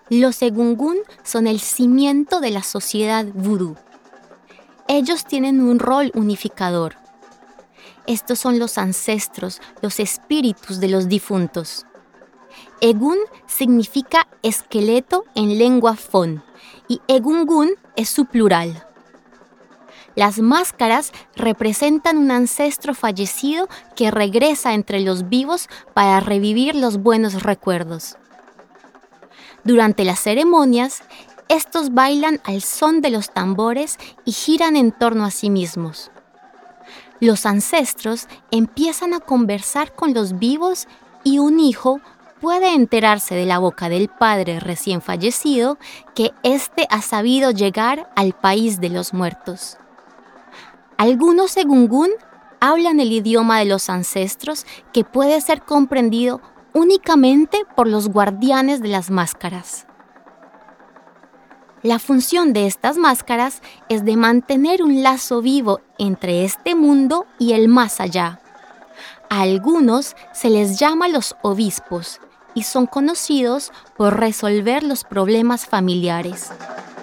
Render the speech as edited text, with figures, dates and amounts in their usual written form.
Los egungun son el cimiento de la sociedad vudú. Ellos tienen un rol unificador. Estos son los ancestros, los espíritus de los difuntos. Egun significa esqueleto en lengua fon y egungun es su plural. Las máscaras representan un ancestro fallecido que regresa entre los vivos para revivir los buenos recuerdos. Durante las ceremonias, estos bailan al son de los tambores y giran en torno a sí mismos. Los ancestros empiezan a conversar con los vivos y un hijo puede enterarse de la boca del padre recién fallecido que éste ha sabido llegar al país de los muertos. Algunos egungun hablan el idioma de los ancestros que puede ser comprendido únicamente por los guardianes de las máscaras. La función de estas máscaras es de mantener un lazo vivo entre este mundo y el más allá. A algunos se les llama los obispos y son conocidos por resolver los problemas familiares.